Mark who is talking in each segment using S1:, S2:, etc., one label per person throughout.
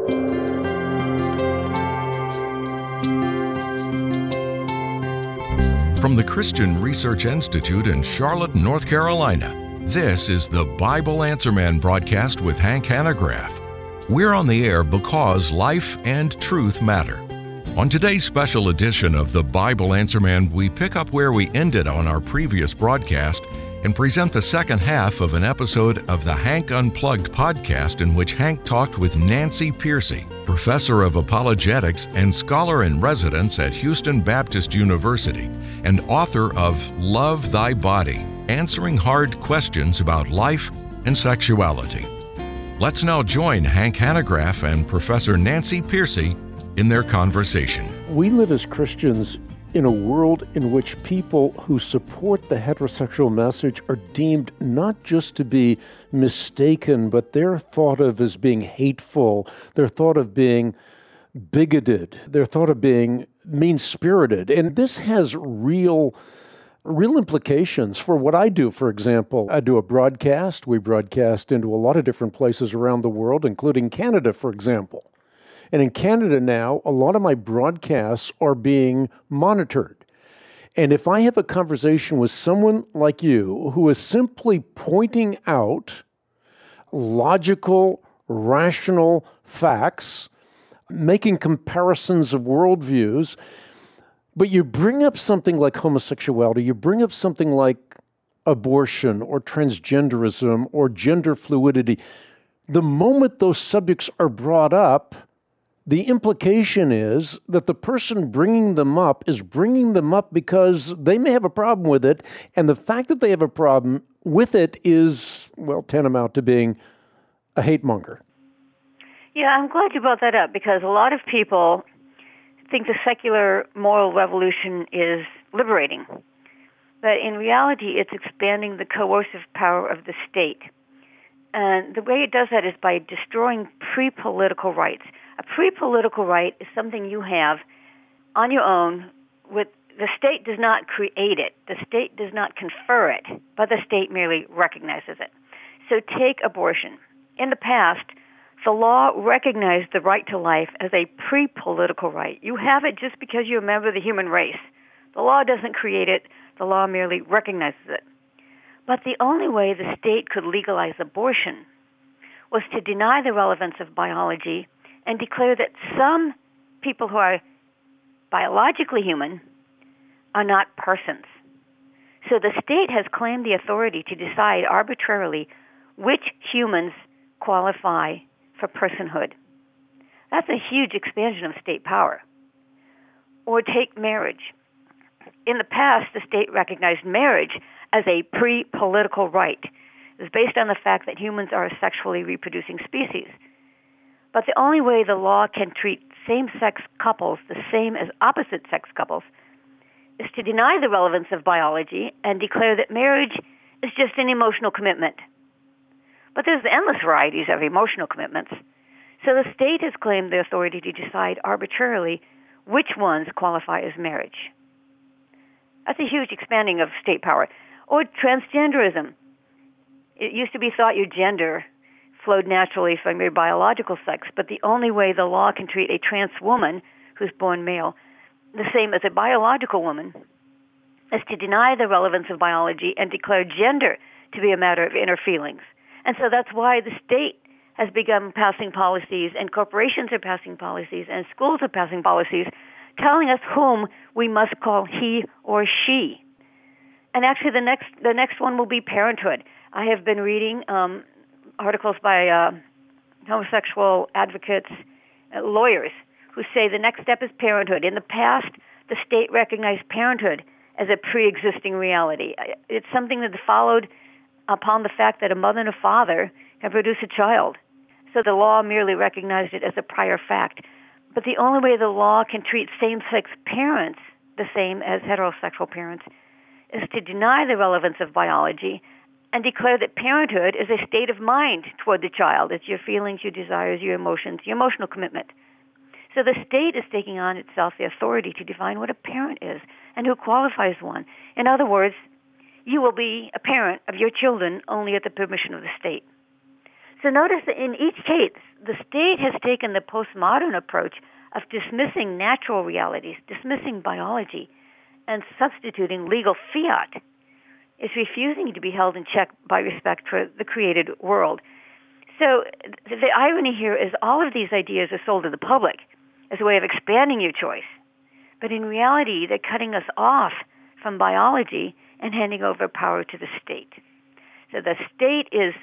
S1: From the Christian Research Institute in Charlotte, North Carolina, this is the Bible Answer Man broadcast with Hank Hanegraaff. We're on the air because life and truth matter. On today's special edition of the Bible Answer Man, we pick up where we ended on our previous broadcast and present the second half of an episode of the Hank Unplugged podcast, in which Hank talked with Nancy Pearcey, professor of apologetics and scholar in residence at Houston Baptist University, and author of Love Thy Body, answering hard questions about life and sexuality. Let's now join Hank Hanegraaff and Professor Nancy Pearcey in their conversation.
S2: We live as Christians in a world in which people who support the heterosexual message are deemed not just to be mistaken, but they're thought of as being hateful. They're thought of being bigoted. They're thought of being mean-spirited. And this has real implications for what I do. For example, I do a broadcast. We broadcast into a lot of different places around the world, including Canada, for example. And in Canada now, a lot of my broadcasts are being monitored. And if I have a conversation with someone like you who is simply pointing out logical, rational facts, making comparisons of worldviews, but you bring up something like homosexuality, you bring up something like abortion or transgenderism or gender fluidity, the moment those subjects are brought up, the implication is that the person bringing them up is bringing them up because they may have a problem with it, and the fact that they have a problem with it is, well, tantamount to being a hate monger.
S3: Yeah, I'm glad you brought that up, because a lot of people think the secular moral revolution is liberating. But in reality, it's expanding the coercive power of the state. And the way it does that is by destroying pre-political rights. A pre-political right is something you have on your own. The state does not create it. The state does not confer it, but the state merely recognizes it. So take abortion. In the past, the law recognized the right to life as a pre-political right. You have it just because you're a member of the human race. The law doesn't create it. The law merely recognizes it. But the only way the state could legalize abortion was to deny the relevance of biology and declare that some people who are biologically human are not persons. So the state has claimed the authority to decide arbitrarily which humans qualify for personhood. That's a huge expansion of state power. Or take marriage. In the past, the state recognized marriage as a pre-political right. It was based on the fact that humans are a sexually reproducing species. But the only way the law can treat same-sex couples the same as opposite-sex couples is to deny the relevance of biology and declare that marriage is just an emotional commitment. But there's endless varieties of emotional commitments. So the state has claimed the authority to decide arbitrarily which ones qualify as marriage. That's a huge expanding of state power. Or transgenderism. It used to be thought your gender flowed naturally from your biological sex, but the only way the law can treat a trans woman who's born male the same as a biological woman is to deny the relevance of biology and declare gender to be a matter of inner feelings. And so that's why the state has begun passing policies, and corporations are passing policies, and schools are passing policies telling us whom we must call he or she. And actually the next one will be parenthood. I have been reading articles by homosexual advocates, lawyers, who say the next step is parenthood. In the past, the state recognized parenthood as a pre-existing reality. It's something that followed upon the fact that a mother and a father have produced a child. So the law merely recognized it as a prior fact. But the only way the law can treat same-sex parents the same as heterosexual parents is to deny the relevance of biology and declare that parenthood is a state of mind toward the child. It's your feelings, your desires, your emotions, your emotional commitment. So the state is taking on itself the authority to define what a parent is and who qualifies one. In other words, you will be a parent of your children only at the permission of the state. So notice that in each case, the state has taken the postmodern approach of dismissing natural realities, dismissing biology, and substituting legal fiat. It's refusing to be held in check by respect for the created world. So the irony here is all of these ideas are sold to the public as a way of expanding your choice. But in reality, they're cutting us off from biology and handing over power to the state. So the state is,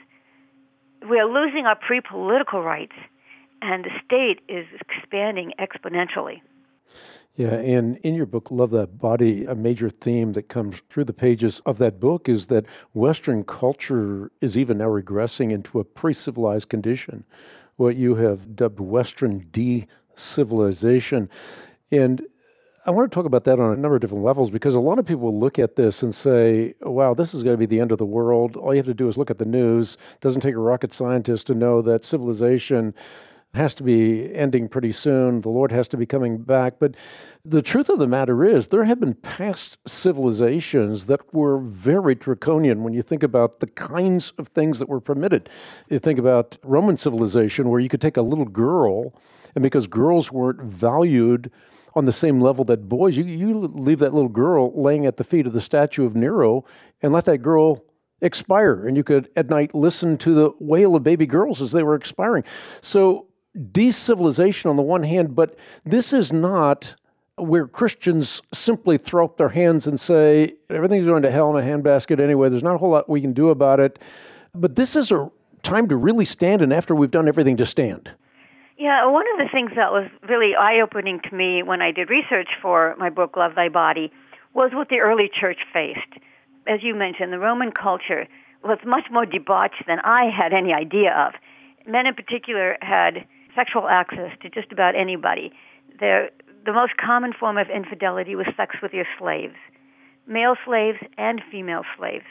S3: we're losing our pre-political rights, and the state is expanding exponentially.
S2: Yeah, and in your book, Love Thy Body, a major theme that comes through the pages of that book is that Western culture is even now regressing into a pre-civilized condition, what you have dubbed Western de-civilization. And I want to talk about that on a number of different levels, because a lot of people look at this and say, wow, this is going to be the end of the world. All you have to do is look at the news. It doesn't take a rocket scientist to know that civilization has to be ending pretty soon. The Lord has to be coming back. But the truth of the matter is there have been past civilizations that were very draconian when you think about the kinds of things that were permitted. You think about Roman civilization, where you could take a little girl, and because girls weren't valued on the same level that boys, you leave that little girl laying at the feet of the statue of Nero and let that girl expire. And you could at night listen to the wail of baby girls as they were expiring. So de-civilization on the one hand, but this is not where Christians simply throw up their hands and say, everything's going to hell in a handbasket anyway. There's not a whole lot we can do about it. But this is a time to really stand, and after we've done everything to stand.
S3: Yeah, one of the things that was really eye-opening to me when I did research for my book, Love Thy Body, was what the early church faced. As you mentioned, the Roman culture was much more debauched than I had any idea of. Men in particular had sexual access to just about anybody. The most common form of infidelity was sex with your slaves, male slaves and female slaves.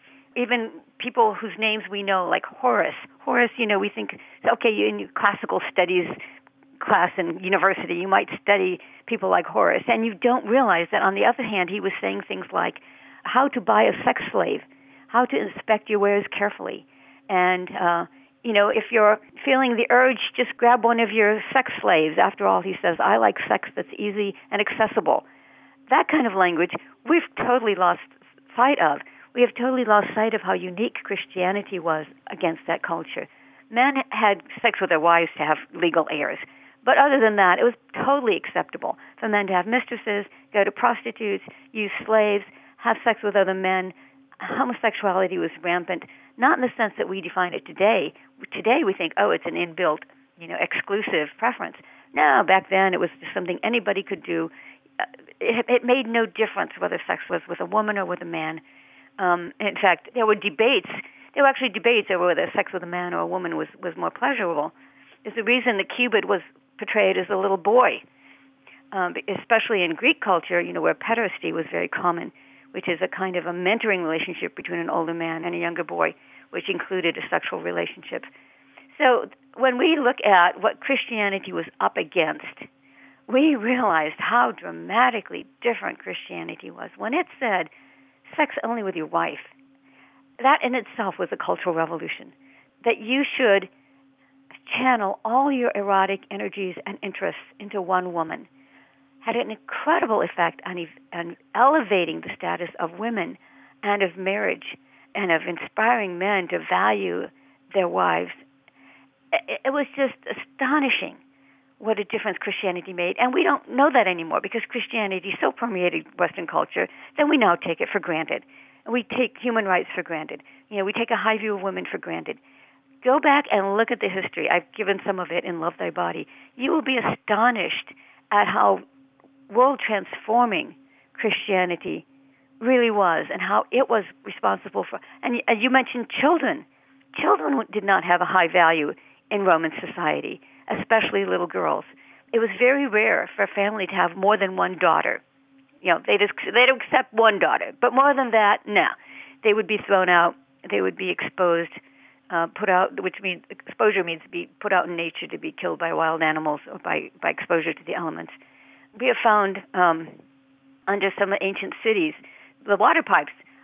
S3: Even people whose names we know, like Horace. Horace, we think, okay, in classical studies class in university, you might study people like Horace, and you don't realize that, on the other hand, he was saying things like how to buy a sex slave, how to inspect your wares carefully, and if you're feeling the urge, just grab one of your sex slaves. After all, he says, I like sex that's easy and accessible. That kind of language we've totally lost sight of. We have totally lost sight of how unique Christianity was against that culture. Men had sex with their wives to have legal heirs. But other than that, it was totally acceptable for men to have mistresses, go to prostitutes, use slaves, have sex with other men. Homosexuality was rampant, not in the sense that we define it today. Today we think, it's an inbuilt, exclusive preference. No, back then it was just something anybody could do. It made no difference whether sex was with a woman or with a man. In fact, there were debates. There were actually debates over whether sex with a man or a woman was more pleasurable. It's the reason that Cupid was portrayed as a little boy, especially in Greek culture, where pederasty was very common, which is a kind of a mentoring relationship between an older man and a younger boy, which included a sexual relationship. So when we look at what Christianity was up against, we realized how dramatically different Christianity was. When it said, sex only with your wife, that in itself was a cultural revolution, that you should channel all your erotic energies and interests into one woman, had an incredible effect on elevating the status of women and of marriage and of inspiring men to value their wives. It was just astonishing what a difference Christianity made. And we don't know that anymore because Christianity so permeated Western culture that we now take it for granted. We take human rights for granted. We take a high view of women for granted. Go back and look at the history. I've given some of it in Love Thy Body. You will be astonished at how world-transforming Christianity really was and how it was responsible for. And as you mentioned, children. Children did not have a high value in Roman society, especially little girls. It was very rare for a family to have more than one daughter. They'd accept one daughter, but more than that, no. They would be thrown out. They would be exposed, put out, which means exposure means to be put out in nature to be killed by wild animals or by exposure to the elements. We have found under some ancient cities, the water pipes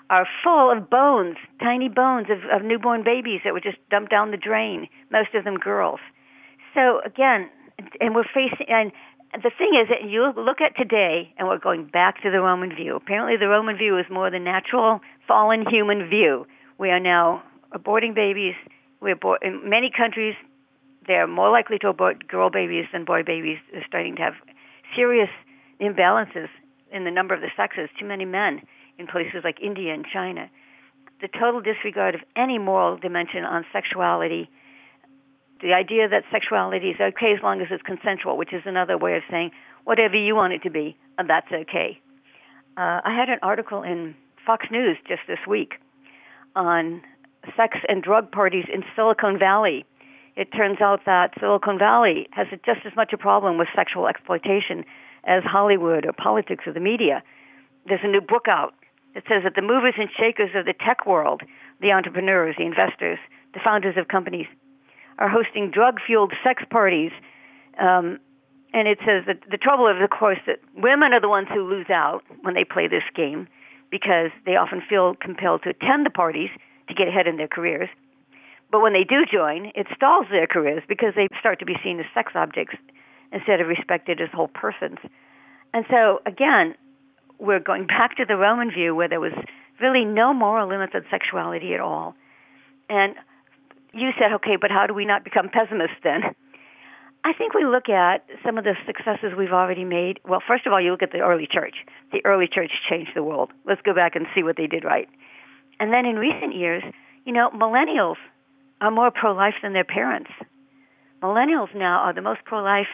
S3: are full of bones, tiny bones of newborn babies that were just dumped down the drain, most of them girls. So again, and we're facing, and the thing is that you look at today, and we're going back to the Roman view. Apparently the Roman view is more the natural, fallen human view. We are now aborting babies. In many countries, they're more likely to abort girl babies than boy babies. They're starting to have serious imbalances in the number of the sexes, too many men in places like India and China. The total disregard of any moral dimension on sexuality, the idea that sexuality is okay as long as it's consensual, which is another way of saying whatever you want it to be, that's okay. I had an article in Fox News just this week on sex and drug parties in Silicon Valley. It turns out that Silicon Valley has just as much a problem with sexual exploitation as Hollywood or politics or the media. There's a new book out that says that the movers and shakers of the tech world, the entrepreneurs, the investors, the founders of companies, are hosting drug-fueled sex parties. And it says that the trouble is, of course, that women are the ones who lose out when they play this game because they often feel compelled to attend the parties to get ahead in their careers. But when they do join, it stalls their careers because they start to be seen as sex objects instead of respected as whole persons. And so, again, we're going back to the Roman view where there was really no moral limits on sexuality at all. And you said, okay, but how do we not become pessimists then? I think we look at some of the successes we've already made. Well, first of all, you look at the early church. The early church changed the world. Let's go back and see what they did right. And then in recent years, millennials are more pro-life than their parents. Millennials now are the most pro-life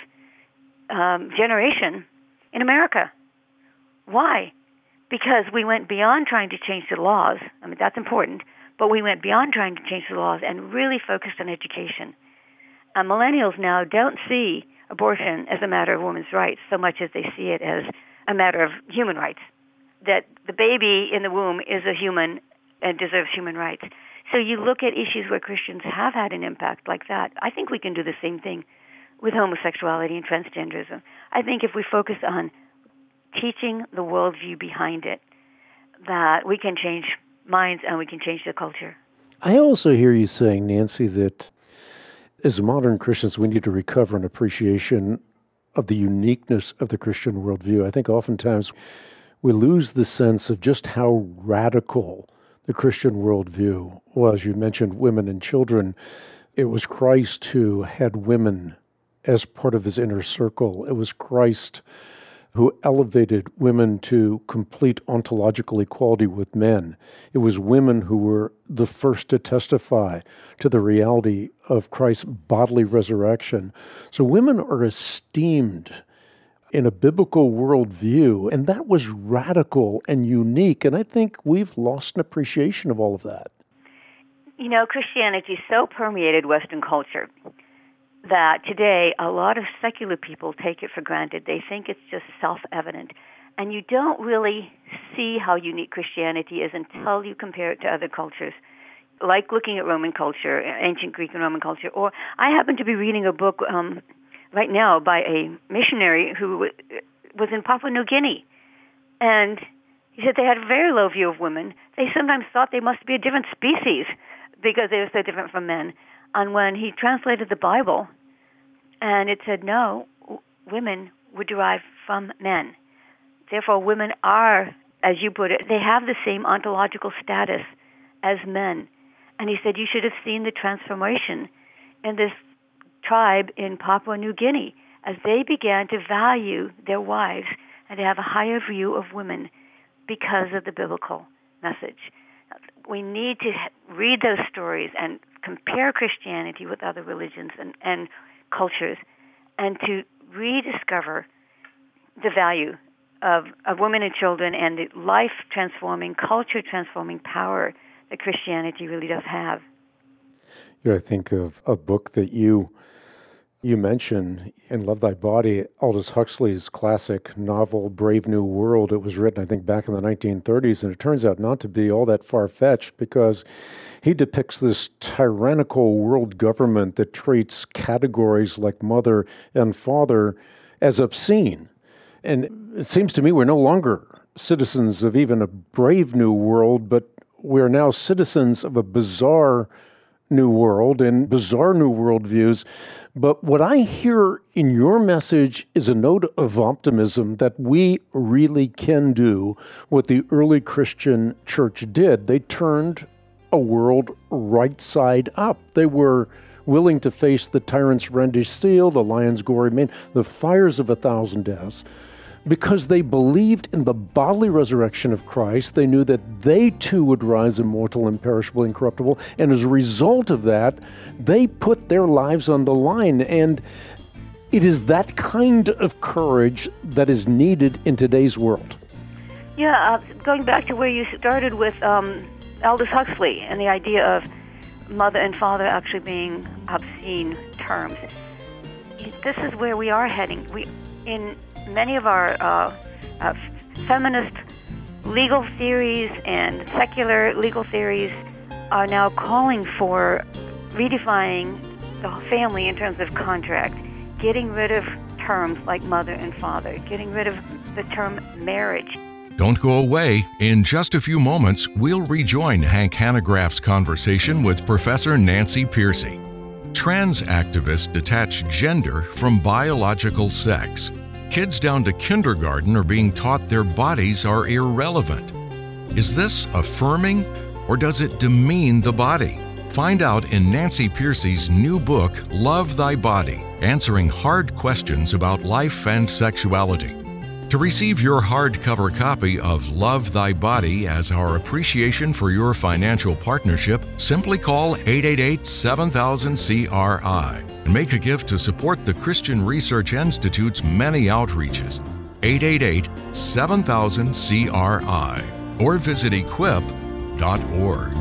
S3: generation in America. Why? Because we went beyond trying to change the laws. I mean, that's important. But we went beyond trying to change the laws and really focused on education. Millennials now don't see abortion as a matter of women's rights so much as they see it as a matter of human rights, that the baby in the womb is a human and deserves human rights. So you look at issues where Christians have had an impact like that. I think we can do the same thing with homosexuality and transgenderism. I think if we focus on teaching the worldview behind it, that we can change minds and we can change the culture.
S2: I also hear you saying, Nancy, that as modern Christians, we need to recover an appreciation of the uniqueness of the Christian worldview. I think oftentimes we lose the sense of just how radical the Christian worldview was. You mentioned women and children. It was Christ who had women as part of his inner circle. It was Christ who elevated women to complete ontological equality with men. It was women who were the first to testify to the reality of Christ's bodily resurrection. So women are esteemed in a biblical worldview, and that was radical and unique, and I think we've lost an appreciation of all of that.
S3: Christianity so permeated Western culture that today a lot of secular people take it for granted. They think it's just self-evident. And you don't really see how unique Christianity is until you compare it to other cultures, like looking at Roman culture, ancient Greek and Roman culture. Or I happen to be reading a book right now by a missionary who was in Papua New Guinea. And he said they had a very low view of women. They sometimes thought they must be a different species because they were so different from men. And when he translated the Bible, and it said, no, women were derived from men. Therefore, women are, as you put it, they have the same ontological status as men. And he said, you should have seen the transformation in this tribe in Papua New Guinea as they began to value their wives and to have a higher view of women because of the biblical message. We need to read those stories and compare Christianity with other religions and cultures, and to rediscover the value of women and children and the life-transforming, culture-transforming power that Christianity really does have.
S2: I think of a book that you mentioned in Love Thy Body, Aldous Huxley's classic novel, Brave New World. It was written, I think, back in the 1930s, and it turns out not to be all that far-fetched because he depicts this tyrannical world government that treats categories like mother and father as obscene. And it seems to me we're no longer citizens of even a brave new world, but we're now citizens of a bizarre new world and bizarre new worldviews. But what I hear in your message is a note of optimism that we really can do what the early Christian church did. They turned a world right side up. They were willing to face the tyrant's rendish steel, the lion's gory mane, the fires of 1,000 deaths. Because they believed in the bodily resurrection of Christ, they knew that they too would rise immortal, imperishable, incorruptible, and as a result of that, they put their lives on the line. And it is that kind of courage that is needed in today's world.
S3: Yeah, going back to where you started with Aldous Huxley and the idea of mother and father actually being obscene terms. This is where we are heading. In many of our feminist legal theories and secular legal theories are now calling for redefining the family in terms of contract, getting rid of terms like mother and father, getting rid of the term marriage.
S1: Don't go away. In just a few moments, we'll rejoin Hank Hanegraaff's conversation with Professor Nancy Pearcey. Trans activists detach gender from biological sex. Kids down to kindergarten are being taught their bodies are irrelevant. Is this affirming, or does it demean the body? Find out in Nancy Pearcey's new book, Love Thy Body, answering hard questions about life and sexuality. To receive your hardcover copy of Love Thy Body as our appreciation for your financial partnership, simply call 888-7000-CRI and make a gift to support the Christian Research Institute's many outreaches. 888-7000-CRI or visit equip.org.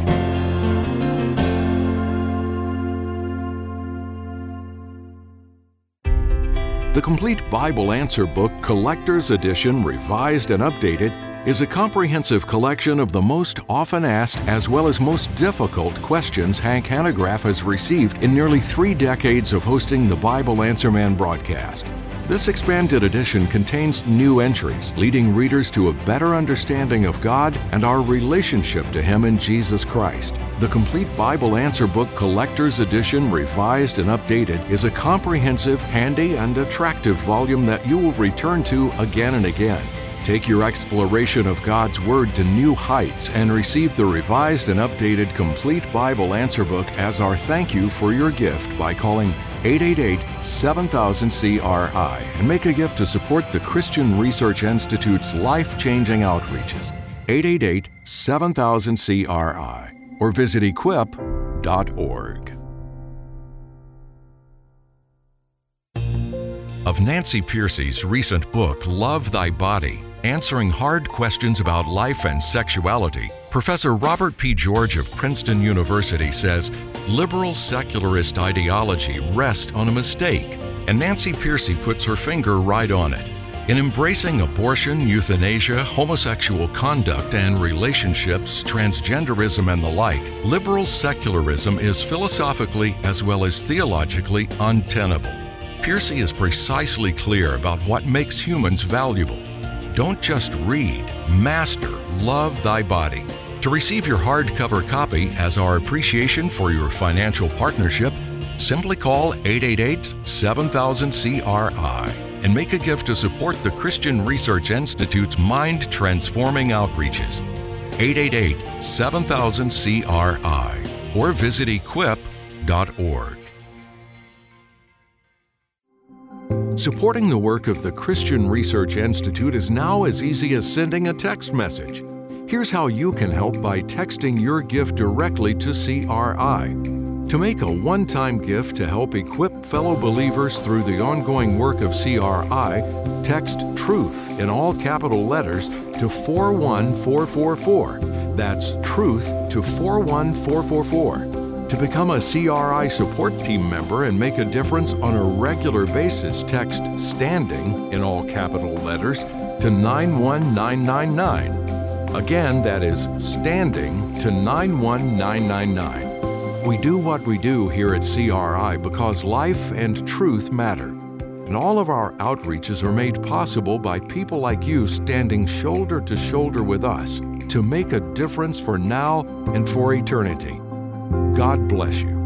S1: The Complete Bible Answer Book Collector's Edition, revised and updated, is a comprehensive collection of the most often asked as well as most difficult questions Hank Hanegraaff has received in nearly 3 decades of hosting the Bible Answer Man broadcast. This expanded edition contains new entries, leading readers to a better understanding of God and our relationship to Him in Jesus Christ. The Complete Bible Answer Book Collector's Edition, revised and updated, is a comprehensive, handy, and attractive volume that you will return to again and again. Take your exploration of God's Word to new heights and receive the revised and updated Complete Bible Answer Book as our thank you for your gift by calling 888-7000-CRI and make a gift to support the Christian Research Institute's life-changing outreaches. 888-7000-CRI or visit equip.org. Of Nancy Pearcey's recent book, Love Thy Body, answering hard questions about life and sexuality, Professor Robert P. George of Princeton University says, liberal secularist ideology rests on a mistake, and Nancy Pearcey puts her finger right on it. In embracing abortion, euthanasia, homosexual conduct and relationships, transgenderism and the like, liberal secularism is philosophically as well as theologically untenable. Pearcey is precisely clear about what makes humans valuable. Don't just read, master Love Thy Body. To receive your hardcover copy as our appreciation for your financial partnership, simply call 888-7000-CRI and make a gift to support the Christian Research Institute's mind-transforming outreaches. 888-7000-CRI or visit equip.org. Supporting the work of the Christian Research Institute is now as easy as sending a text message. Here's how you can help by texting your gift directly to CRI. To make a one-time gift to help equip fellow believers through the ongoing work of CRI, text TRUTH in all capital letters to 41444. That's TRUTH to 41444. To become a CRI support team member and make a difference on a regular basis, text STANDING in all capital letters to 91999. Again, that is STANDING to 91999. We do what we do here at CRI because life and truth matter. And all of our outreaches are made possible by people like you standing shoulder to shoulder with us to make a difference for now and for eternity. God bless you.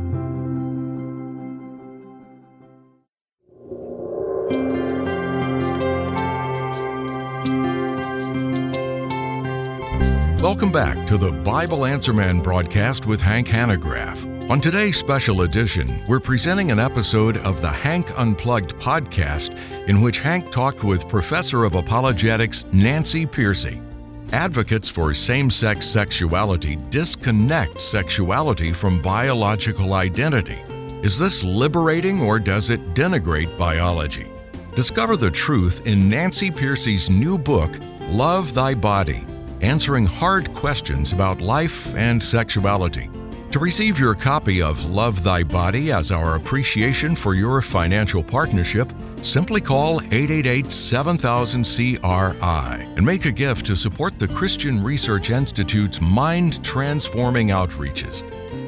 S1: Welcome back to the Bible Answer Man broadcast with Hank Hanegraaff. On today's special edition, we're presenting an episode of the Hank Unplugged podcast in which Hank talked with Professor of Apologetics Nancy Pearcey. Advocates for same-sex sexuality disconnect sexuality from biological identity. Is this liberating or does it denigrate biology? Discover the truth in Nancy Pearcey's new book, Love Thy Body, answering hard questions about life and sexuality. To receive your copy of Love Thy Body as our appreciation for your financial partnership, simply call 888-7000-CRI and make a gift to support the Christian Research Institute's mind-transforming outreaches.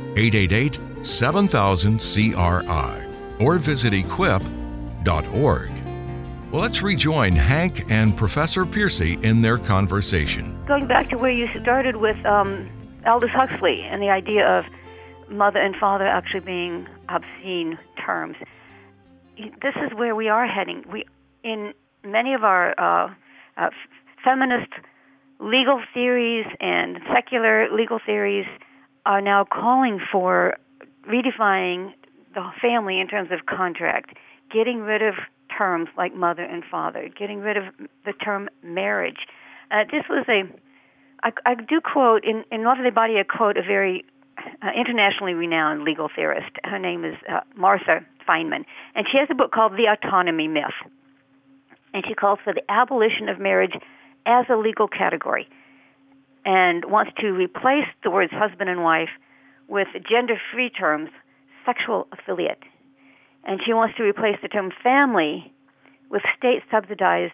S1: 888-7000-CRI or visit equip.org. Well, let's rejoin Hank and Professor Pearcey in their conversation.
S3: Going back to where you started with Aldous Huxley and the idea of mother and father actually being obscene terms. This is where we are heading. In many of our feminist legal theories and secular legal theories are now calling for redefining the family in terms of contract, getting rid of terms like mother and father, getting rid of the term marriage. This was I do quote, in Love Thy Body, I quote a very internationally renowned legal theorist. Her name is Martha Feynman, and she has a book called The Autonomy Myth. And she calls for the abolition of marriage as a legal category and wants to replace the words husband and wife with gender-free terms, sexual affiliate. And she wants to replace the term family with state-subsidized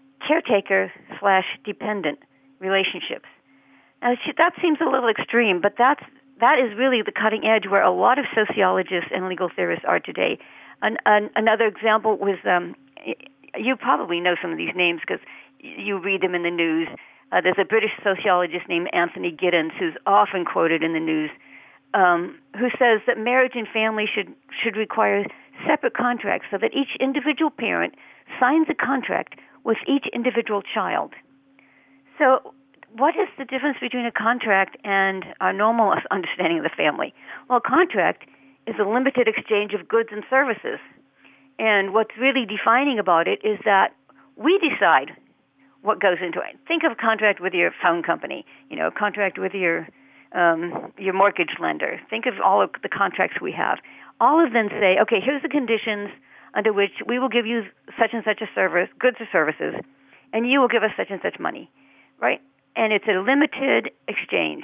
S3: caretaker/dependent relationships. Now, that seems a little extreme, but that is really the cutting edge where a lot of sociologists and legal theorists are today. Another example was, you probably know some of these names because you read them in the news. There's a British sociologist named Anthony Giddens who's often quoted in the news, who says that marriage and family should require separate contracts so that each individual parent signs a contract with each individual child. So what is the difference between a contract and our normal understanding of the family? Well, a contract is a limited exchange of goods and services. And what's really defining about it is that we decide what goes into it. Think of a contract with your phone company, a contract with your mortgage lender. Think of all of the contracts we have. All of them say, okay, here's the conditions under which we will give you such and such a service, goods or services, and you will give us such and such money, right? And it's a limited exchange.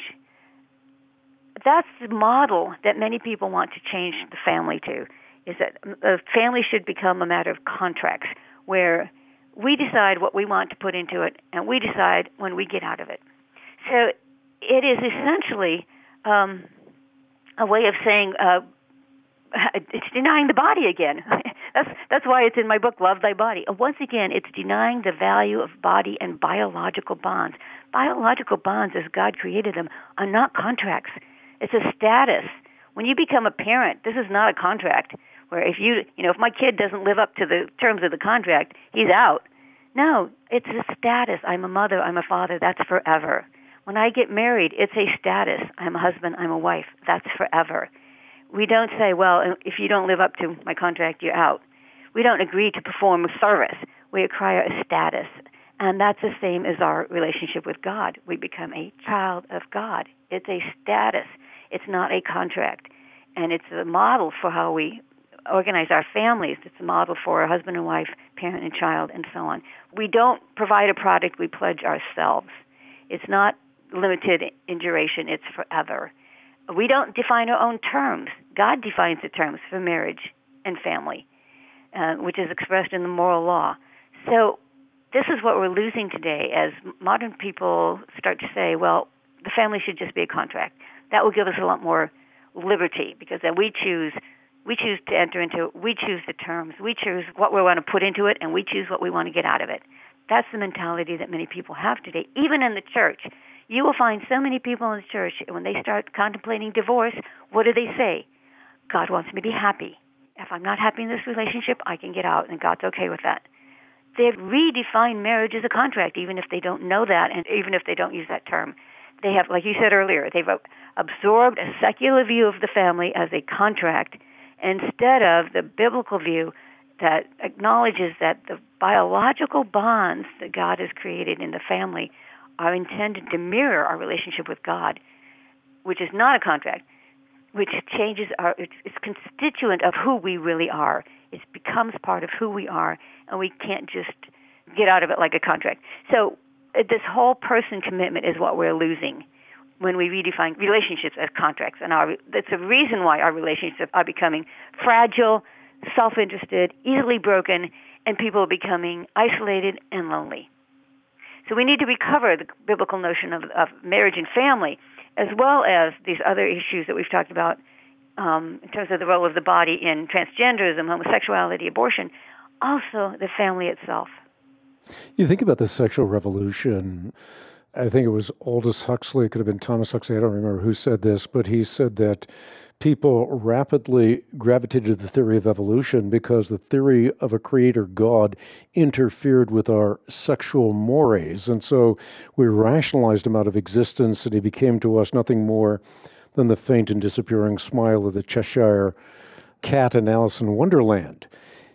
S3: That's the model that many people want to change the family to, is that the family should become a matter of contracts where we decide what we want to put into it and we decide when we get out of it. So it is essentially a way of saying it's denying the body again. That's why it's in my book, Love Thy Body. Once again, it's denying the value of body and biological bonds. Biological bonds, as God created them, are not contracts. It's a status. When you become a parent, this is not a contract where if my kid doesn't live up to the terms of the contract, he's out. No, it's a status. I'm a mother, I'm a father, that's forever. When I get married, it's a status. I'm a husband, I'm a wife, that's forever. We don't say, well, if you don't live up to my contract, you're out. We don't agree to perform a service. We acquire a status. And that's the same as our relationship with God. We become a child of God. It's a status. It's not a contract. And it's a model for how we organize our families. It's a model for a husband and wife, parent and child, and so on. We don't provide a product. We pledge ourselves. It's not limited in duration. It's forever. We don't define our own terms. God defines the terms for marriage and family, which is expressed in the moral law. So this is what we're losing today as modern people start to say, well, the family should just be a contract. That will give us a lot more liberty because then we choose We choose to enter into it. We choose the terms. We choose what we want to put into it, and we choose what we want to get out of it. That's the mentality that many people have today, even in the church. You will find so many people in the church, when they start contemplating divorce, what do they say? God wants me to be happy. If I'm not happy in this relationship, I can get out, and God's okay with that. They've redefined marriage as a contract, even if they don't know that, and even if they don't use that term. They have, like you said earlier, they've absorbed a secular view of the family as a contract instead of the biblical view that acknowledges that the biological bonds that God has created in the family are intended to mirror our relationship with God, which is not a contract, which changes it's constituent of who we really are. It becomes part of who we are, and we can't just get out of it like a contract. So this whole person commitment is what we're losing when we redefine relationships as contracts. And that's a reason why our relationships are becoming fragile, self-interested, easily broken, and people are becoming isolated and lonely. So we need to recover the biblical notion of marriage and family, as well as these other issues that we've talked about in terms of the role of the body in transgenderism, homosexuality, abortion, also the family itself.
S2: You think about the sexual revolution. I think it was Aldous Huxley, it could have been Thomas Huxley, I don't remember who said this, but he said that people rapidly gravitated to the theory of evolution because the theory of a creator God interfered with our sexual mores. And so we rationalized him out of existence, and he became to us nothing more than the faint and disappearing smile of the Cheshire Cat in Alice in Wonderland.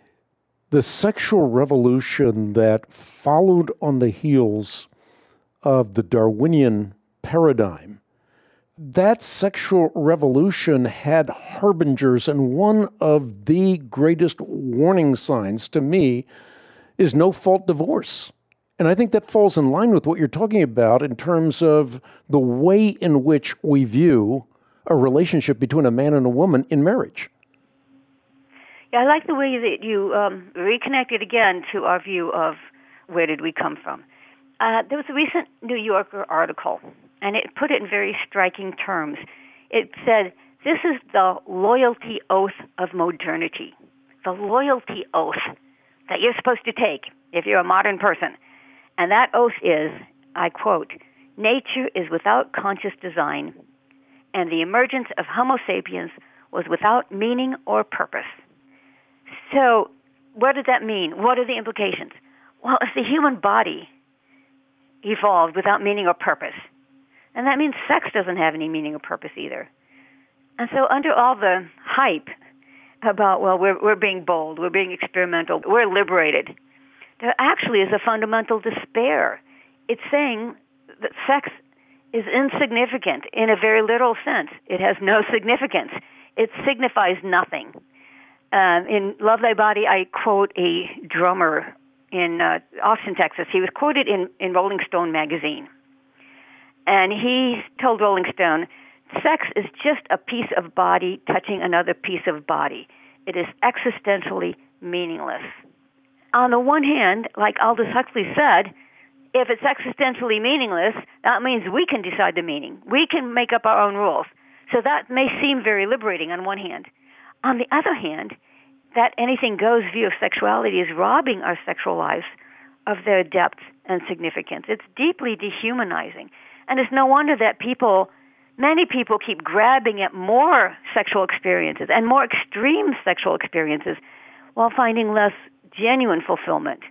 S2: The sexual revolution that followed on the heels of the Darwinian paradigm, that sexual revolution had harbingers, and one of the greatest warning signs to me is no-fault divorce. And I think that falls in line with what you're talking about in terms of the way in which we view a relationship between a man and a woman in marriage.
S3: Yeah, I like the way that you reconnected again to our view of where did we come from. There was a recent New Yorker article, and it put it in very striking terms. It said, this is the loyalty oath of modernity, the loyalty oath that you're supposed to take if you're a modern person. And that oath is, I quote, nature is without conscious design, and the emergence of Homo sapiens was without meaning or purpose. So what does that mean? What are the implications? Well, if the human body evolved without meaning or purpose, and that means sex doesn't have any meaning or purpose either. And so under all the hype about, well, we're being bold, we're being experimental, we're liberated, there actually is a fundamental despair. It's saying that sex is insignificant in a very literal sense. It has no significance. It signifies nothing. In Love Thy Body, I quote a drummer in Austin, Texas. He was quoted in Rolling Stone magazine. And he told Rolling Stone, sex is just a piece of body touching another piece of body. It is existentially meaningless. On the one hand, like Aldous Huxley said, if it's existentially meaningless, that means we can decide the meaning. We can make up our own rules. So that may seem very liberating on one hand. On the other hand, that anything goes view of sexuality is robbing our sexual lives of their depth and significance. It's deeply dehumanizing. And it's no wonder that many people keep grabbing at more sexual experiences and more extreme sexual experiences while finding less genuine fulfillment.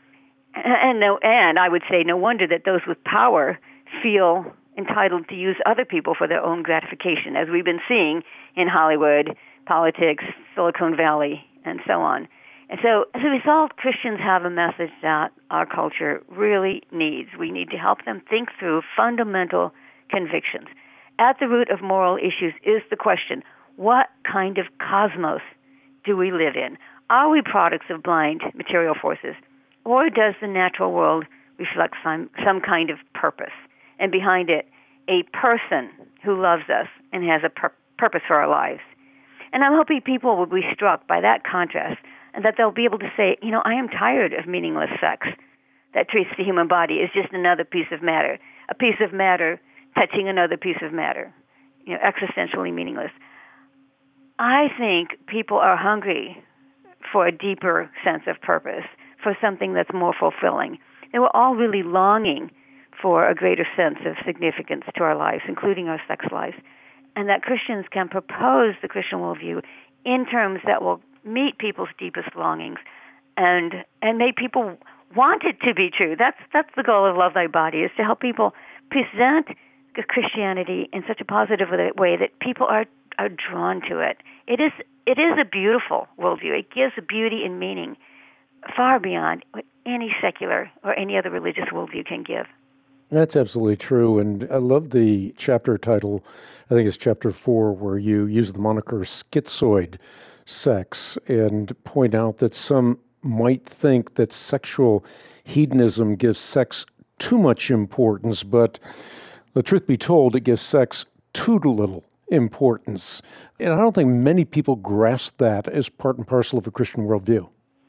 S3: And I would say no wonder that those with power feel entitled to use other people for their own gratification, as we've been seeing in Hollywood, politics, Silicon Valley, and so on. And so, as a result, Christians have a message that our culture really needs. We need to help them think through fundamental convictions. At the root of moral issues is the question, what kind of cosmos do we live in? Are we products of blind material forces, or does the natural world reflect some kind of purpose? And behind it, a person who loves us and has a purpose for our lives. And I'm hoping people will be struck by that contrast and that they'll be able to say, I am tired of meaningless sex that treats the human body as just another piece of matter, a piece of matter touching another piece of matter, existentially meaningless. I think people are hungry for a deeper sense of purpose, for something that's more fulfilling. And we're all really longing for a greater sense of significance to our lives, including our sex lives, and that Christians can propose the Christian worldview in terms that will meet people's deepest longings and make people want it to be true. That's the goal of Love Thy Body, is to help people present Christianity in such a positive way that people are drawn to it. It is a beautiful worldview. It gives a beauty and meaning far beyond what any secular or any other religious worldview can give.
S2: That's absolutely true. And I love the chapter title, I think it's chapter 4, where you use the moniker schizoid sex and point out that some might think that sexual hedonism gives sex too much importance, but the truth be told, it gives sex too little importance. And I don't think many people grasp that as part and parcel of a Christian worldview.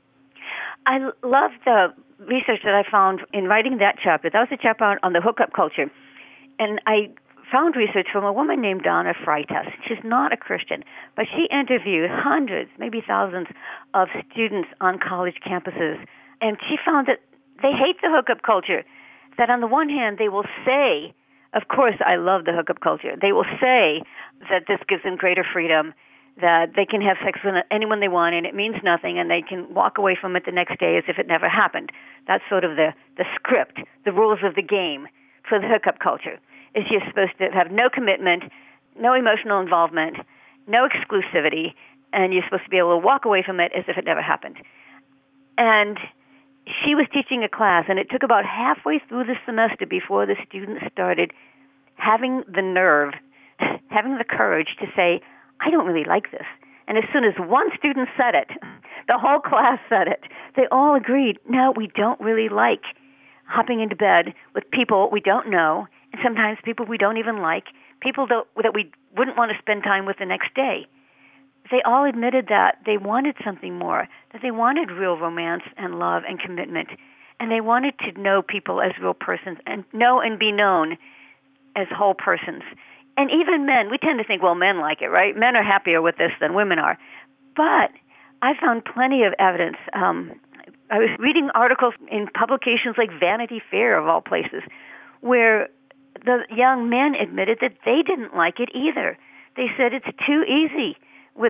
S3: I love the research that I found in writing that chapter. That was a chapter on the hookup culture. And I found research from a woman named Donna Freitas. She's not a Christian, but she interviewed hundreds, maybe thousands of students on college campuses. And she found that they hate the hookup culture. That on the one hand, they will say, of course, I love the hookup culture. They will say that this gives them greater freedom, that they can have sex with anyone they want and it means nothing, and they can walk away from it the next day as if it never happened. That's sort of the script, the rules of the game for the hookup culture. Is you're supposed to have no commitment, no emotional involvement, no exclusivity, and you're supposed to be able to walk away from it as if it never happened. And she was teaching a class, and it took about halfway through the semester before the students started having the nerve, having the courage to say, I don't really like this. And as soon as one student said it, the whole class said it. They all agreed, no, we don't really like hopping into bed with people we don't know, and sometimes people we don't even like, people that we wouldn't want to spend time with the next day. They all admitted that they wanted something more, that they wanted real romance and love and commitment, and they wanted to know people as real persons and know and be known as whole persons. And even men, we tend to think, well, men like it, right? Men are happier with this than women are. But I found plenty of evidence. I was reading articles in publications like Vanity Fair, of all places, where the young men admitted that they didn't like it either. They said it's too easy with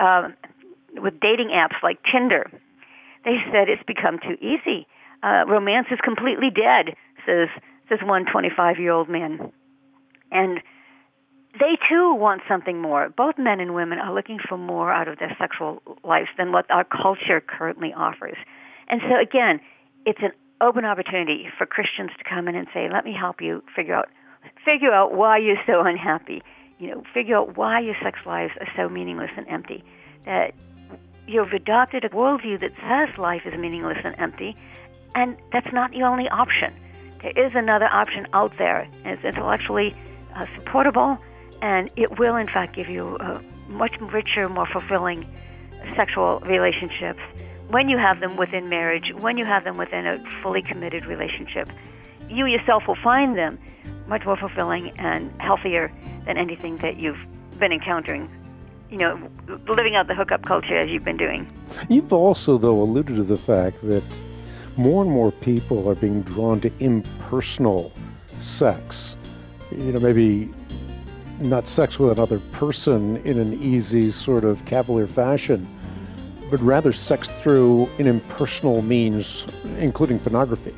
S3: dating apps like Tinder. They said it's become too easy. Romance is completely dead, says one 25-year-old man. And they, too, want something more. Both men and women are looking for more out of their sexual lives than what our culture currently offers. And so, again, it's an open opportunity for Christians to come in and say, let me help you figure out why you're so unhappy. Figure out why your sex lives are so meaningless and empty. That you've adopted a worldview that says life is meaningless and empty, and that's not the only option. There is another option out there, and it's intellectually supportable, and it will, in fact, give you much richer, more fulfilling sexual relationships when you have them within marriage, when you have them within a fully committed relationship. You yourself will find them much more fulfilling and healthier than anything that you've been encountering, living out the hookup culture as you've been doing.
S2: You've also, though, alluded to the fact that more and more people are being drawn to impersonal sex. Maybe not sex with another person in an easy sort of cavalier fashion, but rather sex through an impersonal means, including pornography.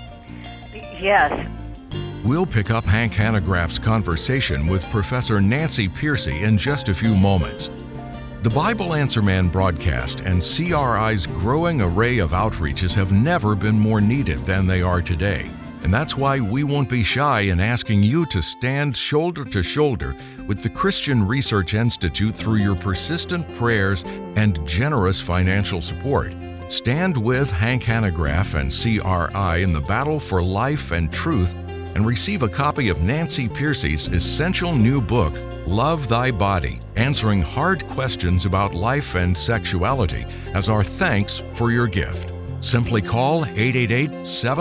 S3: Yes.
S1: We'll pick up Hank Hanegraaff's conversation with Professor Nancy Pearcey in just a few moments. The Bible Answer Man broadcast and CRI's growing array of outreaches have never been more needed than they are today. And that's why we won't be shy in asking you to stand shoulder to shoulder with the Christian Research Institute through your persistent prayers and generous financial support. Stand with Hank Hanegraaff and CRI in the battle for life and truth, and receive a copy of Nancy Pearcey's essential new book, Love Thy Body, answering hard questions about life and sexuality, as our thanks for your gift. Simply call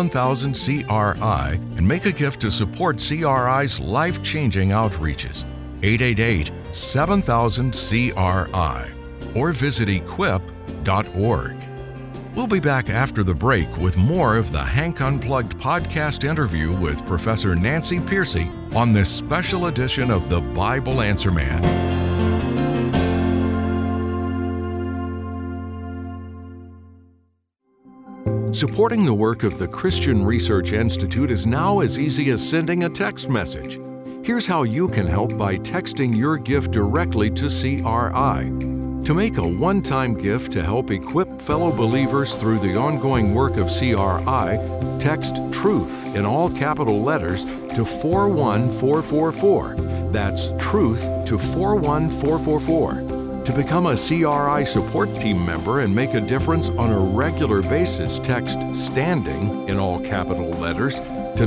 S1: 888-7000-CRI and make a gift to support CRI's life-changing outreaches. 888-7000-CRI or visit equip.org. We'll be back after the break with more of the Hank Unplugged podcast interview with Professor Nancy Pearcey on this special edition of the Bible Answer Man. Supporting the work of the Christian Research Institute is now as easy as sending a text message. Here's how you can help by texting your gift directly to CRI. To make a one-time gift to help equip fellow believers through the ongoing work of CRI, text TRUTH in all capital letters to 41444. That's TRUTH to 41444. To become a CRI support team member and make a difference on a regular basis, text STANDING in all capital letters to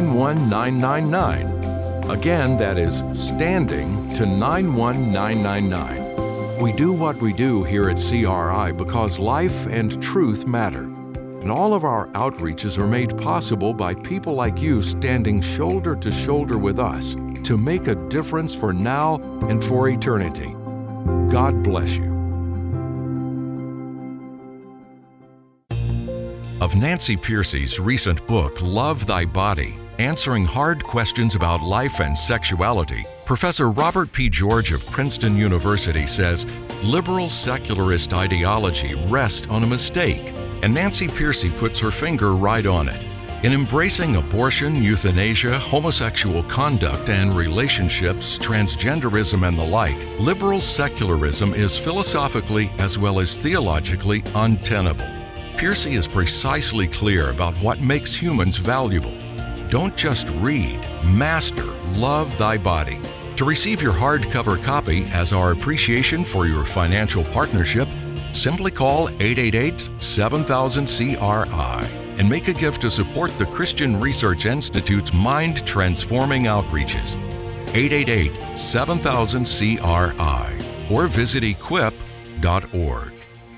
S1: 91999. Again, that is STANDING to 91999. We do what we do here at CRI because life and truth matter. And all of our outreaches are made possible by people like you standing shoulder to shoulder with us to make a difference for now and for eternity. God bless you. Of Nancy Pearcey's recent book, Love Thy Body, Answering Hard Questions About Life and Sexuality, Professor Robert P. George of Princeton University says liberal secularist ideology rests on a mistake, and Nancy Pearcey puts her finger right on it. In embracing abortion, euthanasia, homosexual conduct and relationships, transgenderism and the like, liberal secularism is philosophically as well as theologically untenable. Pearcey is precisely clear about what makes humans valuable. Don't just read, master Love Thy Body. To receive your hardcover copy as our appreciation for your financial partnership, simply call 888-7000-CRI and make a gift to support the Christian Research Institute's mind-transforming outreaches. 888-7000-CRI or visit equip.org.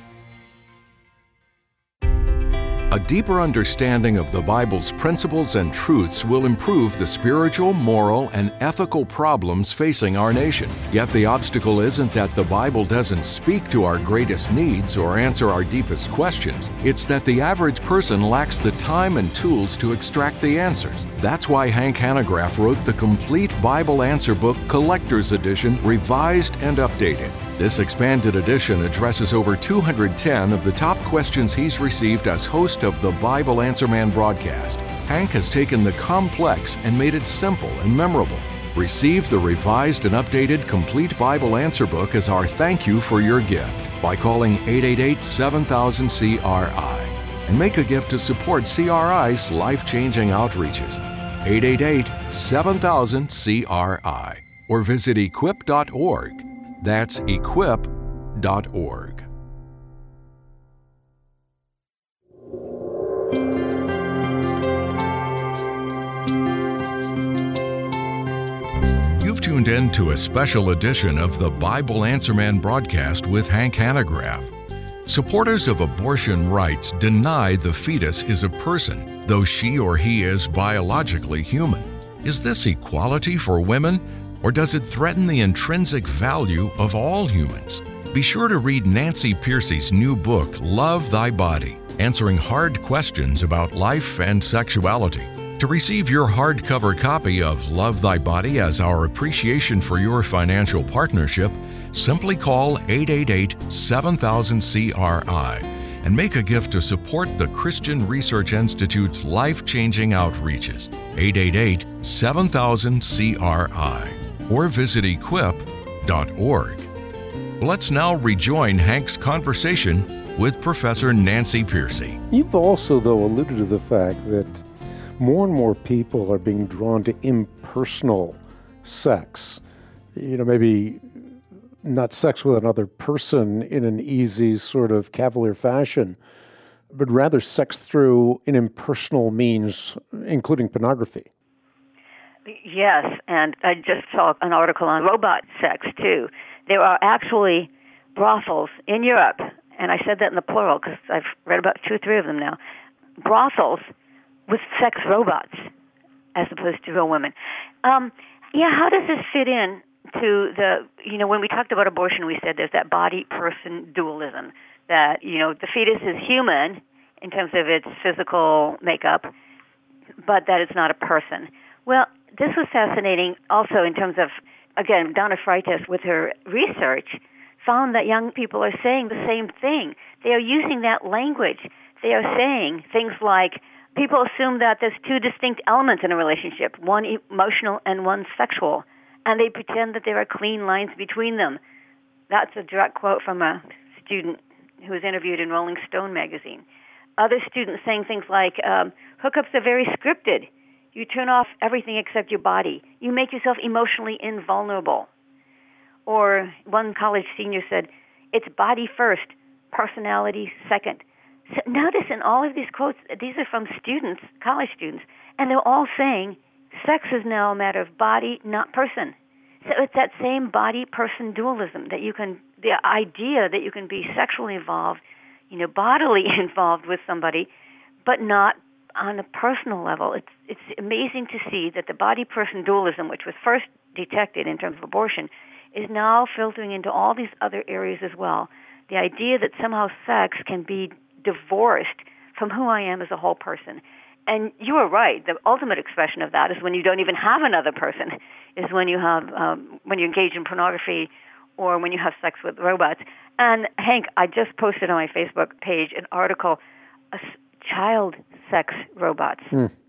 S1: A deeper understanding of the Bible's principles and truths will improve the spiritual, moral, and ethical problems facing our nation. Yet the obstacle isn't that the Bible doesn't speak to our greatest needs or answer our deepest questions. It's that the average person lacks the time and tools to extract the answers. That's why Hank Hanegraaff wrote the complete Bible Answer Book Collector's Edition, revised and updated. This expanded edition addresses over 210 of the top questions he's received as host of the Bible Answer Man broadcast. Hank has taken the complex and made it simple and memorable. Receive the revised and updated Complete Bible Answer Book as our thank you for your gift by calling 888-7000-CRI and make a gift to support CRI's life-changing outreaches. 888-7000-CRI or visit equip.org. That's equip.org. You've tuned in to a special edition of the Bible Answer Man broadcast with Hank Hanegraaff. Supporters of abortion rights deny the fetus is a person, though she or he is biologically human. Is this equality for women? Or does it threaten the intrinsic value of all humans? Be sure to read Nancy Pearcey's new book, Love Thy Body, Answering Hard Questions About Life and Sexuality. To receive your hardcover copy of Love Thy Body as our appreciation for your financial partnership, simply call 888-7000-CRI and make a gift to support the Christian Research Institute's life-changing outreaches. 888-7000-CRI. Or visit equip.org. Let's now rejoin Hank's conversation with Professor Nancy Pearcey.
S2: You've also, though, alluded to the fact that more and more people are being drawn to impersonal sex. Maybe not sex with another person in an easy sort of cavalier fashion, but rather sex through an impersonal means, including pornography.
S3: Yes, and I just saw an article on robot sex, too. There are actually brothels in Europe, and I said that in the plural because I've read about 2 or 3 of them now, brothels with sex robots as opposed to real women. How does this fit in to when we talked about abortion, we said there's that body-person dualism, that, the fetus is human in terms of its physical makeup, but that it's not a person. Well, this was fascinating also in terms of, again, Donna Freitas with her research found that young people are saying the same thing. They are using that language. They are saying things like, people assume that there's two distinct elements in a relationship, one emotional and one sexual, and they pretend that there are clean lines between them. That's a direct quote from a student who was interviewed in Rolling Stone magazine. Other students saying things like, hookups are very scripted. You turn off everything except your body. You make yourself emotionally invulnerable. Or one college senior said, it's body first, personality second. So notice in all of these quotes, these are from students, college students, and they're all saying sex is now a matter of body, not person. So it's that same body-person dualism, that the idea that you can be sexually involved, bodily involved with somebody, but not on a personal level. It's amazing to see that the body-person dualism, which was first detected in terms of abortion, is now filtering into all these other areas as well. The idea that somehow sex can be divorced from who I am as a whole person. And you are right. The ultimate expression of that is when you don't even have another person, is when you have when you engage in pornography or when you have sex with robots. And Hank, I just posted on my Facebook page an article, child sex robots.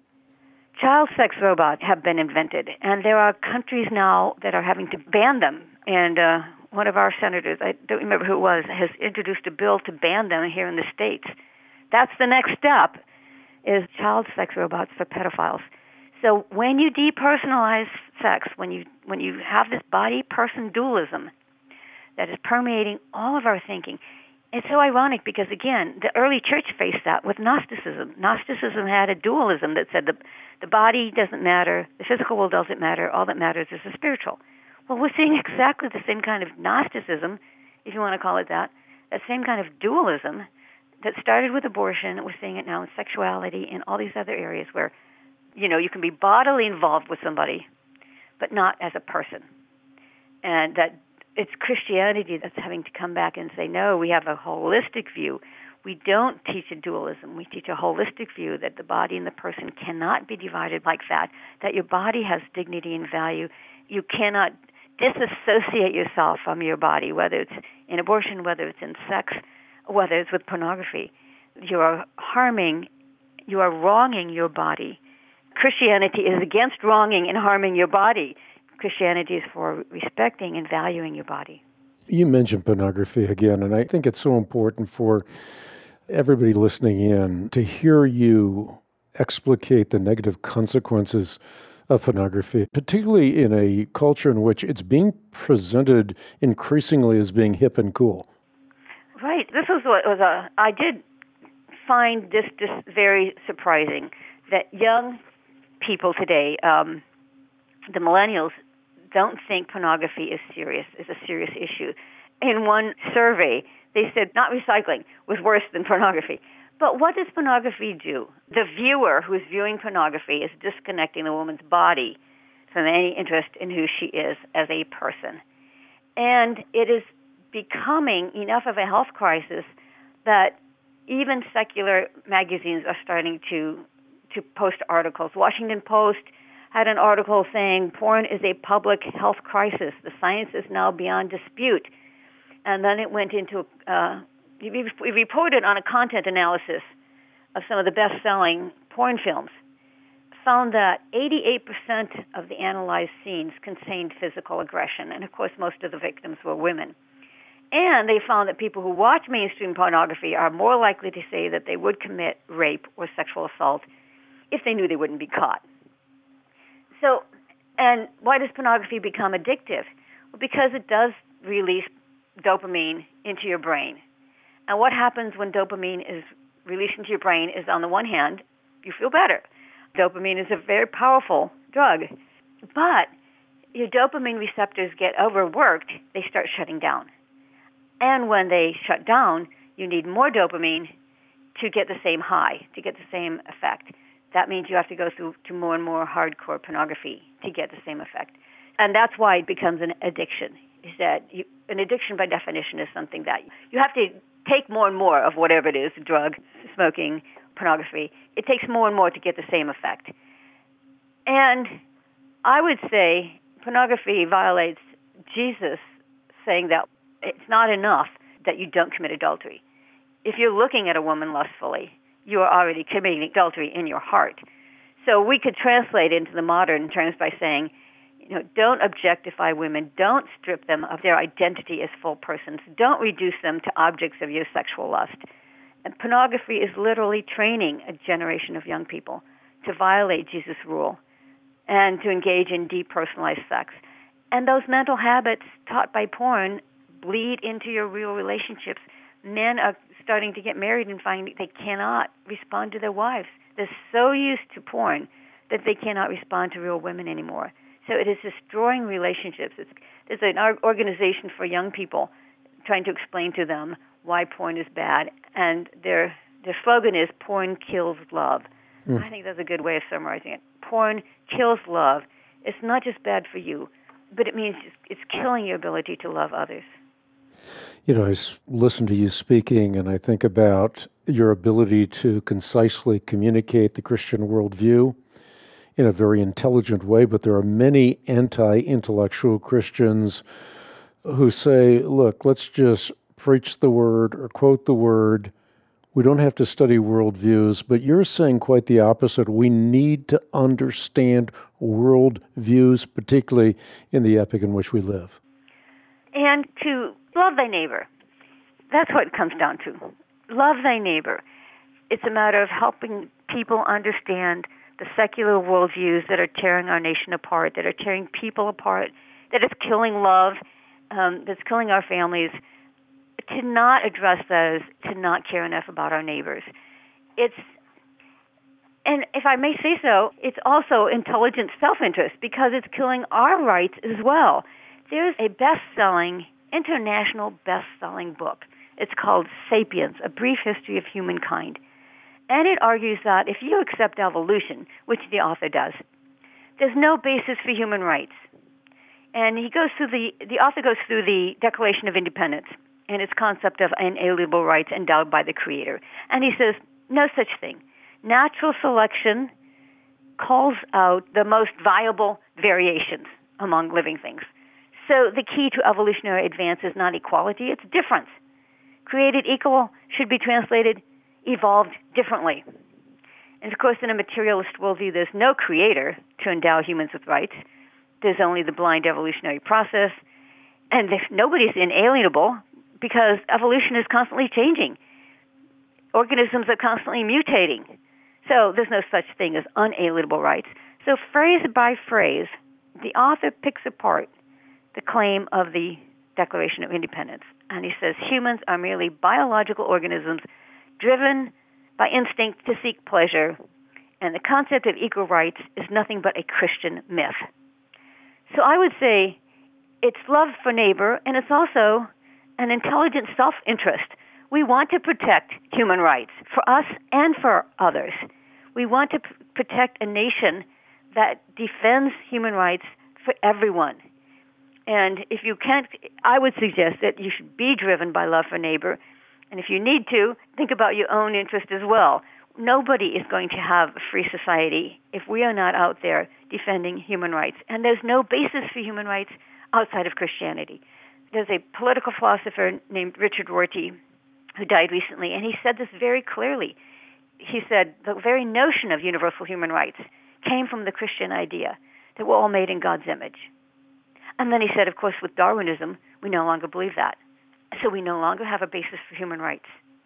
S3: Child sex robots have been invented, and there are countries now that are having to ban them. And one of our senators, I don't remember who it was, has introduced a bill to ban them here in the States. That's the next step, is child sex robots for pedophiles. So when you depersonalize sex, when you have this body-person dualism that is permeating all of our thinking, it's so ironic because, again, the early church faced that with Gnosticism. Gnosticism had a dualism that said the body doesn't matter, the physical world doesn't matter, all that matters is the spiritual. Well, we're seeing exactly the same kind of Gnosticism, if you want to call it that same kind of dualism that started with abortion. We're seeing it now in sexuality and all these other areas where, you can be bodily involved with somebody, but not as a person. And that it's Christianity that's having to come back and say, no, we have a holistic view. We don't teach a dualism. We teach a holistic view that the body and the person cannot be divided like that your body has dignity and value. You cannot disassociate yourself from your body, whether it's in abortion, whether it's in sex, whether it's with pornography. You are wronging your body. Christianity is against wronging and harming your body. Christianity is for respecting and valuing your body.
S2: You mentioned pornography again, and I think it's so important for everybody listening in to hear you explicate the negative consequences of pornography, particularly in a culture in which it's being presented increasingly as being hip and cool. Right.
S3: This is what was I did find this very surprising, that young people today, the millennials, don't think pornography is a serious issue. In one survey, they said not recycling was worse than pornography. But what does pornography do? The viewer who is viewing pornography is disconnecting the woman's body from any interest in who she is as a person. And it is becoming enough of a health crisis that even secular magazines are starting to post articles. Washington Post had an article saying porn is a public health crisis. The science is now beyond dispute. And then it went into, we reported on a content analysis of some of the best-selling porn films, found that 88% of the analyzed scenes contained physical aggression. And, of course, most of the victims were women. And they found that people who watch mainstream pornography are more likely to say that they would commit rape or sexual assault if they knew they wouldn't be caught. So, and why does pornography become addictive? Well, because it does release dopamine into your brain. And what happens when dopamine is released into your brain is, on the one hand, you feel better. Dopamine is a very powerful drug. But your dopamine receptors get overworked, they start shutting down. And when they shut down, you need more dopamine to get the same high, to get the same effect. That means you have to go through to more and more hardcore pornography to get the same effect. And that's why it becomes an addiction. Is that an addiction by definition is something that you have to take more and more of whatever it is, drug, smoking, pornography. It takes more and more to get the same effect. And I would say pornography violates Jesus saying that it's not enough that you don't commit adultery. If you're looking at a woman lustfully, you are already committing adultery in your heart. So we could translate into the modern terms by saying, don't objectify women. Don't strip them of their identity as full persons. Don't reduce them to objects of your sexual lust. And pornography is literally training a generation of young people to violate Jesus' rule and to engage in depersonalized sex. And those mental habits taught by porn bleed into your real relationships. Men are starting to get married and find they cannot respond to their wives. They're so used to porn that they cannot respond to real women anymore. So it is destroying relationships. There's an organization for young people trying to explain to them why porn is bad. And their slogan is, porn kills love. I think that's a good way of summarizing it. Porn kills love. It's not just bad for you, but it means it's killing your ability to love others.
S2: I listen to you speaking, and I think about your ability to concisely communicate the Christian worldview in a very intelligent way, but there are many anti-intellectual Christians who say, look, let's just preach the word or quote the word. We don't have to study worldviews, but you're saying quite the opposite. We need to understand worldviews, particularly in the epoch in which we live.
S3: And to love thy neighbor. That's what it comes down to. Love thy neighbor. It's a matter of helping people understand the secular worldviews that are tearing our nation apart, that are tearing people apart, that is killing love, that's killing our families. To not address those, to not care enough about our neighbors. And if I may say so, it's also intelligent self-interest because it's killing our rights as well. There's a international best-selling book. It's called Sapiens, A Brief History of Humankind. And it argues that if you accept evolution, which the author does, there's no basis for human rights. And the author goes through the Declaration of Independence and its concept of inalienable rights endowed by the Creator. And he says, no such thing. Natural selection calls out the most viable variations among living things. So the key to evolutionary advance is not equality, it's difference. Created equal should be translated evolved differently. And of course, in a materialist worldview, there's no creator to endow humans with rights. There's only the blind evolutionary process. And nobody's inalienable because evolution is constantly changing. Organisms are constantly mutating. So there's no such thing as unalienable rights. So phrase by phrase, the author picks apart the claim of the Declaration of Independence. And he says humans are merely biological organisms driven by instinct to seek pleasure, and the concept of equal rights is nothing but a Christian myth. So I would say it's love for neighbor, and it's also an intelligent self-interest. We want to protect human rights for us and for others. We want to protect a nation that defends human rights for everyone. And if you can't, I would suggest that you should be driven by love for neighbor. And if you need to, think about your own interest as well. Nobody is going to have a free society if we are not out there defending human rights. And there's no basis for human rights outside of Christianity. There's a political philosopher named Richard Rorty who died recently, and he said this very clearly. He said the very notion of universal human rights came from the Christian idea that we're all made in God's image. And then he said, of course, with Darwinism, we no longer believe that. So we no longer have a basis for human rights.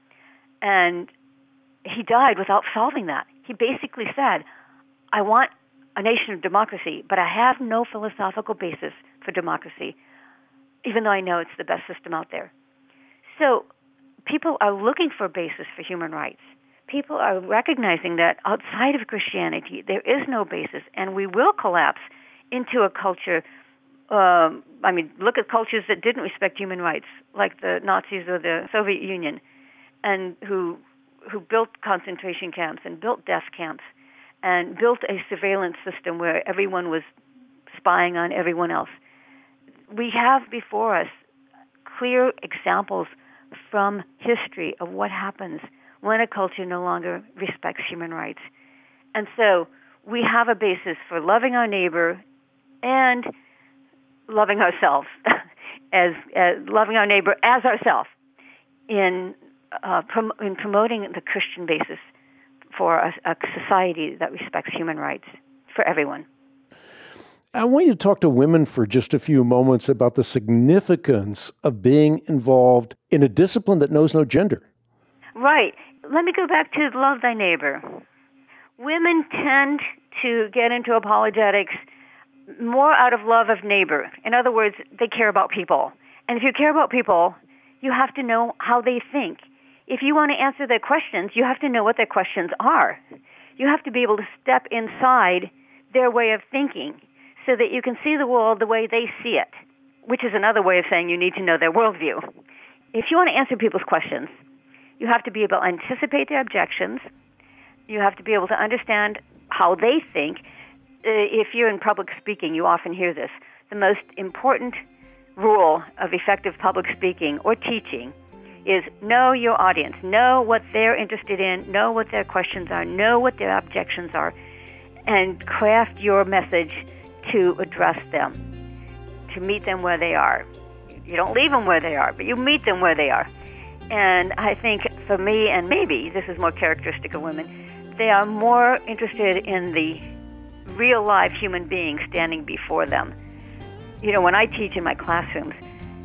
S3: And he died without solving that. He basically said, I want a nation of democracy, but I have no philosophical basis for democracy, even though I know it's the best system out there. So people are looking for a basis for human rights. People are recognizing that outside of Christianity, there is no basis, and we will collapse into a culture. Look at cultures that didn't respect human rights, like the Nazis or the Soviet Union, and who built concentration camps and built death camps and built a surveillance system where everyone was spying on everyone else. We have before us clear examples from history of what happens when a culture no longer respects human rights. And so we have a basis for loving our neighbor and loving ourselves, as loving our neighbor as ourselves, in promoting the Christian basis for a society that respects human rights for everyone.
S2: I want you to talk to women for just a few moments about the significance of being involved in a discipline that knows no gender.
S3: Right. Let me go back to love thy neighbor. Women tend to get into apologetics more out of love of neighbor. In other words, they care about people. And if you care about people, you have to know how they think. If you want to answer their questions, you have to know what their questions are. You have to be able to step inside their way of thinking so that you can see the world the way they see it, which is another way of saying you need to know their worldview. If you want to answer people's questions, you have to be able to anticipate their objections. You have to be able to understand how they think. If you're in public speaking, you often hear this. The most important rule of effective public speaking or teaching is know your audience, know what they're interested in, know what their questions are, know what their objections are, and craft your message to address them, to meet them where they are. You don't leave them where they are, but you meet them where they are. And I think for me, and maybe this is more characteristic of women, they are more interested in the real live human being standing before them. You know, when I teach in my classrooms,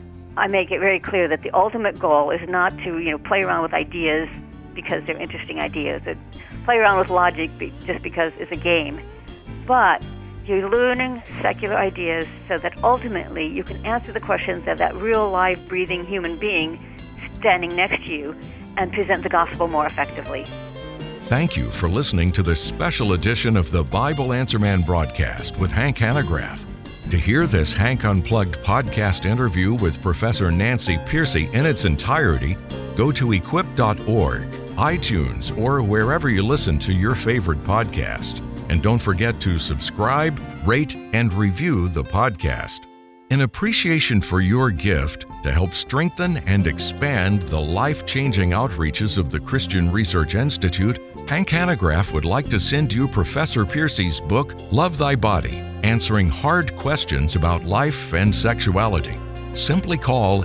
S3: I make it very clear that the ultimate goal is not to, play around with ideas because they're interesting ideas, or play around with logic just because it's a game. But you're learning secular ideas so that ultimately you can answer the questions of that real live breathing human being standing next to you and present the gospel more effectively.
S1: Thank you for listening to this special edition of the Bible Answer Man broadcast with Hank Hanegraaff. To hear this Hank Unplugged podcast interview with Professor Nancy Pearcey in its entirety, go to equip.org, iTunes, or wherever you listen to your favorite podcast. And don't forget to subscribe, rate, and review the podcast. In appreciation for your gift to help strengthen and expand the life-changing outreaches of the Christian Research Institute, Hank Hanegraaff would like to send you Professor Pearcey's book, Love Thy Body, answering hard questions about life and sexuality. Simply call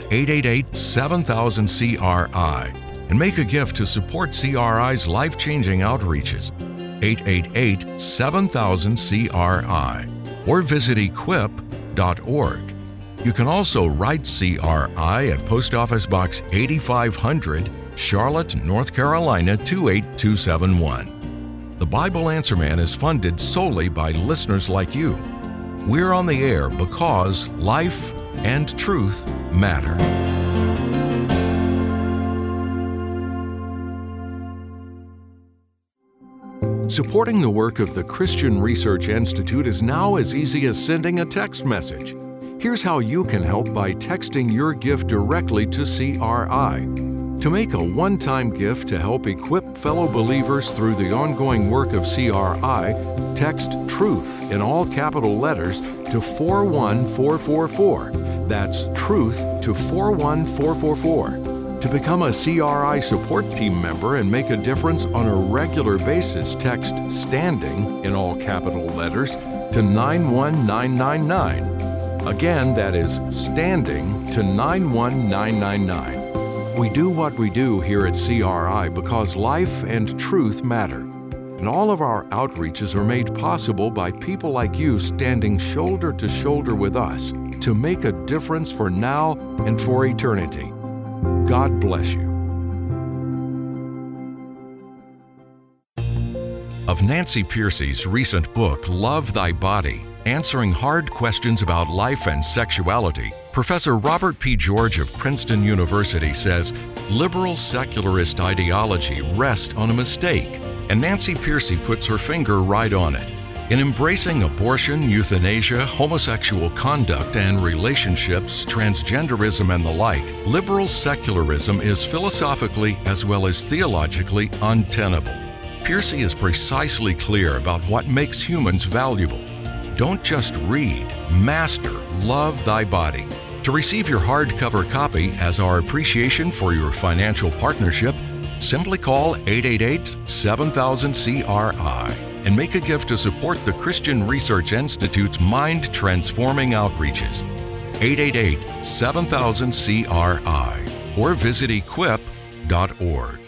S1: 888-7000-CRI and make a gift to support CRI's life-changing outreaches. 888-7000-CRI or visit equip.org. You can also write CRI at Post Office Box 8500, Charlotte, North Carolina 28271. The Bible Answer Man is funded solely by listeners like you. We're on the air because life and truth matter. Supporting the work of the Christian Research Institute is now as easy as sending a text message. Here's how you can help by texting your gift directly to CRI. To make a one-time gift to help equip fellow believers through the ongoing work of CRI, text TRUTH in all capital letters to 41444. That's TRUTH to 41444. To become a CRI support team member and make a difference on a regular basis, text STANDING in all capital letters to 91999. Again, that is STANDING to 91999. We do what we do here at CRI because life and truth matter. And all of our outreaches are made possible by people like you standing shoulder to shoulder with us to make a difference for now and for eternity. God bless you. Of Nancy Pearcey's recent book, Love Thy Body, answering hard questions about life and sexuality, Professor Robert P. George of Princeton University says liberal secularist ideology rests on a mistake, and Nancy Pearcey puts her finger right on it. In embracing abortion, euthanasia, homosexual conduct and relationships, transgenderism and the like, liberal secularism is philosophically as well as theologically untenable. Pearcey is precisely clear about what makes humans valuable. Don't just read, master Love Thy Body. To receive your hardcover copy as our appreciation for your financial partnership, simply call 888-7000-CRI and make a gift to support the Christian Research Institute's mind-transforming outreaches. 888-7000-CRI or visit equip.org.